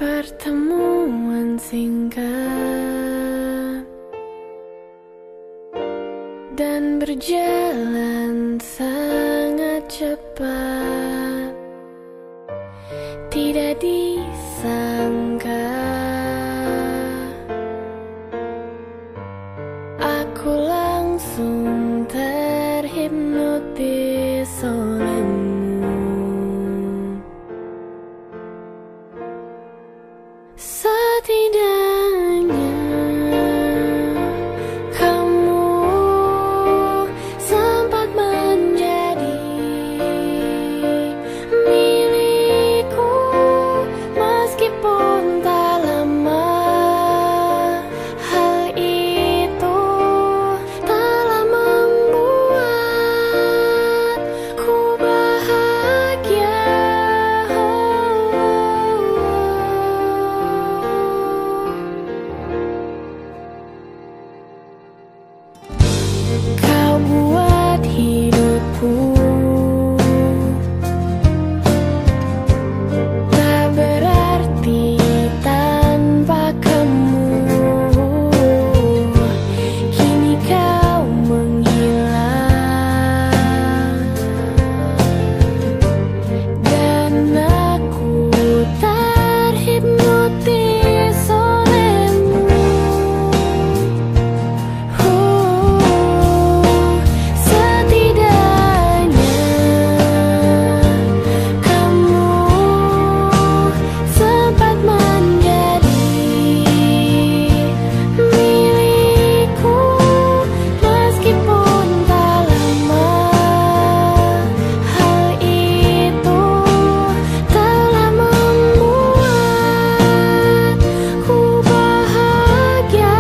Pertemuan singkat dan berjalan sangat cepat. Tidak disangka aku langsung terhipnotis olehmu. Setidaknya kamu sempat menjadi milikku, meskipun tak lama. Hal itu telah membuatku bahagia. Kau buat hidupku tak berarti tanpa kamu. Kini kau menghilang dan aku terhipnotis olehmu. Setidaknya kamu sempat menjadi milikku, meskipun tak lama. Hal itu telah membuatku bahagia.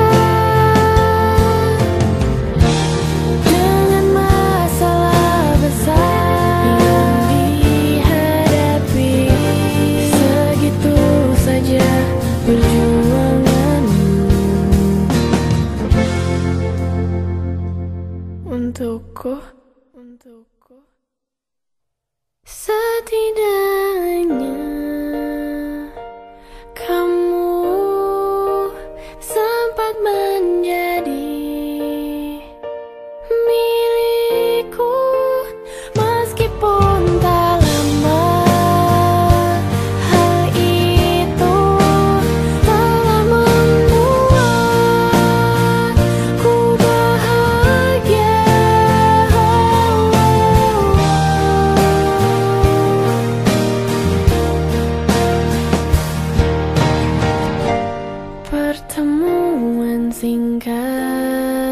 Dengan masalah besar yang dihadapi, segitu saja perjuanganmu untukku. Setidaknya kamu sempat menjadi milikku, meskipun tak lama. Hal itu telah membuatku bahagia. Pertemuan singkat